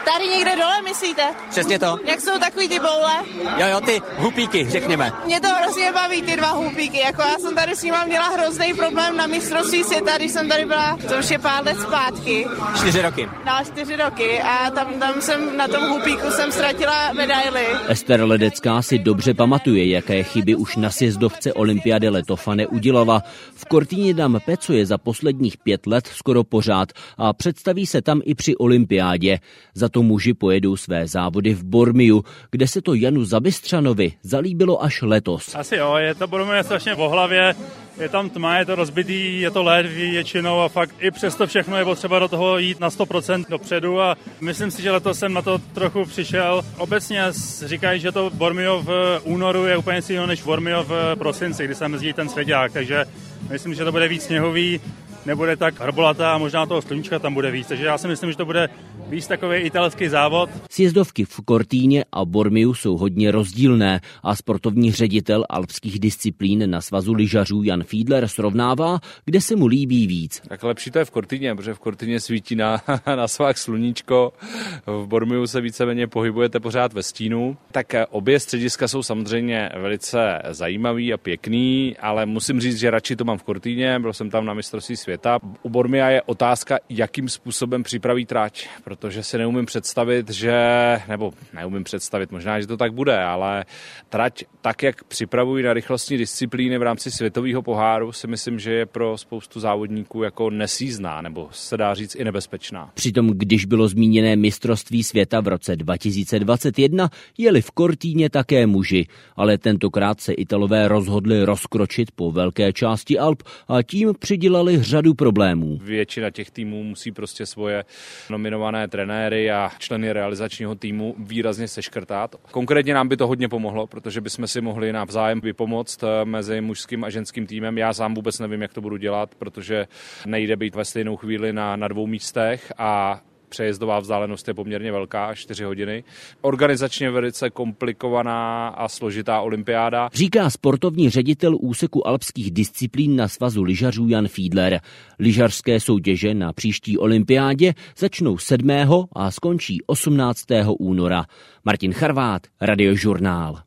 Tady někde dole, myslíte? Přesně to. Jak jsou takový ty boule? Jo, ty hupíky, řekněme. Mě to hrozně baví, ty dva hupíky. Jako já jsem tady s nima měla hrozný problém na mistrovství světa, když jsem tady byla, to už je pár let zpátky. 4 roky. No, 4 roky a tam jsem na tom hupíku jsem ztratila medaili. Ester Ledecká si dobře pamatuje, jaké chyby už na sjezdovce Olympiady Letova neudělala. V Cortině d'Ampezzo je za posledních 5 let skoro pořád a představí se tam i při olympiádě. Za to muži pojedou své závody v Bormiu, kde se to Janu Zabystřanovi zalíbilo až letos. Asi jo, je to Bormio strašně v hlavě, je tam tma, je to rozbitý, je to led většinou a fakt i přesto všechno je potřeba do toho jít na 100% dopředu a myslím si, že letos jsem na to trochu přišel. Obecně říkají, že to Bormio v únoru je úplně jiného než Bormio v prosinci, kdy se jezdí ten svěďák, takže myslím, že to bude víc sněhový, nebude tak hrbolatá a možná toho sluníčka tam bude víc, takže já si myslím, že to bude víc takový italský závod. Sjezdovky v Cortíně a Bormiu jsou hodně rozdílné a sportovní ředitel alpských disciplín na svazu lyžařů Jan Fiedler srovnává, kde se mu líbí víc. Tak lepší to je v Cortině, protože v Cortině svítí na svách sluníčko, v Bormiu se víceméně pohybujete pořád ve stínu. Tak obě střediska jsou samozřejmě velice zajímavý a pěkný, ale musím říct, že radši to mám v Cortině, byl jsem tam na mistrovství světa. U Bormia je otázka, jakým způsobem připraví trať, protože si neumím představit, možná, že to tak bude, ale trať tak, jak připravují na rychlostní disciplíny v rámci světového poháru, si myslím, že je pro spoustu závodníků jako nesízná, nebo se dá říct i nebezpečná. Přitom, když bylo zmíněné mistrovství světa v roce 2021, jeli v Cortíně také muži, ale tentokrát se Italové rozhodli rozkročit po velké části Alp a tím přidělali řadu problémů. Většina těch týmů musí prostě svoje nominované trenéry a členy realizačního týmu výrazně seškrtat. Konkrétně nám by to hodně pomohlo, protože bychom si mohli navzájem vypomoct mezi mužským a ženským týmem. Já sám vůbec nevím, jak to budu dělat, protože nejde být ve stejnou chvíli na 2 místech a přejezdová vzdálenost je poměrně velká, 4 hodiny. Organizačně velice komplikovaná a složitá olympiáda. Říká sportovní ředitel úseku alpských disciplín na svazu lyžařů Jan Fiedler. Lyžařské soutěže na příští olympiádě začnou 7. a skončí 18. února. Martin Charvát, Radiožurnál.